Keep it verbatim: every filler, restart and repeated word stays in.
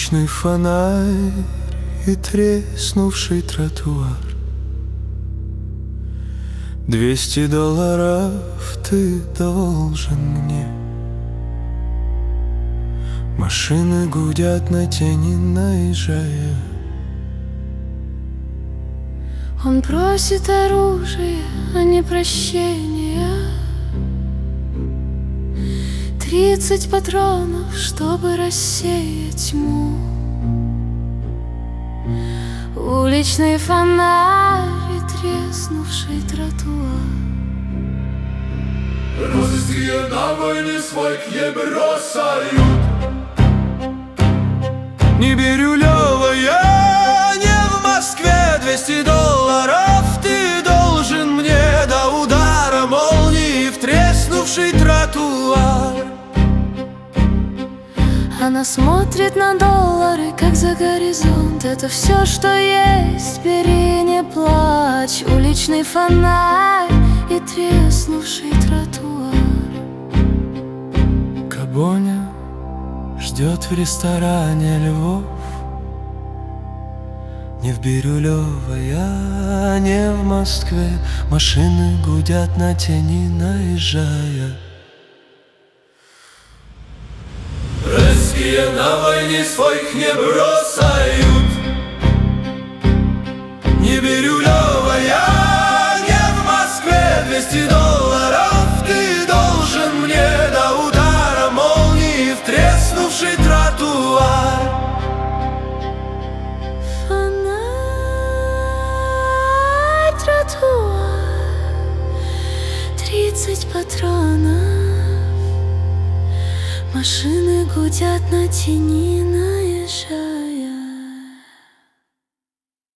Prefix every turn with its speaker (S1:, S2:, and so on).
S1: Уличный фонарь и треснувший тротуар. Двести долларов ты должен мне. Машины гудят на тени, наезжая.
S2: Он просит оружия, а не прощения. Тридцать патронов, чтобы рассеять тьму. Уличный фонарь и треснувший тротуар.
S3: Русские на войне свой не бросают.
S1: Не Бирюлева, я не в Москве. Двести долларов ты должен мне до удара молнии в треснувший тротуар.
S2: Она смотрит на доллары, как за горизонт. Это все, что есть, бери, не плачь. Уличный фонарь и треснувший тротуар.
S1: Кабоня ждет в ресторане Львов. Не в Бирюлево, я не в Москве. Машины гудят на тени, наезжая.
S3: Русские на войне своих не бросают.
S1: Не Бирюлева, я не в Москве. Двести долларов ты должен мне до удара молнии в треснувший тротуар.
S2: Фонарь, тротуар, тридцать патронов. Машины гудят на тени, наезжая.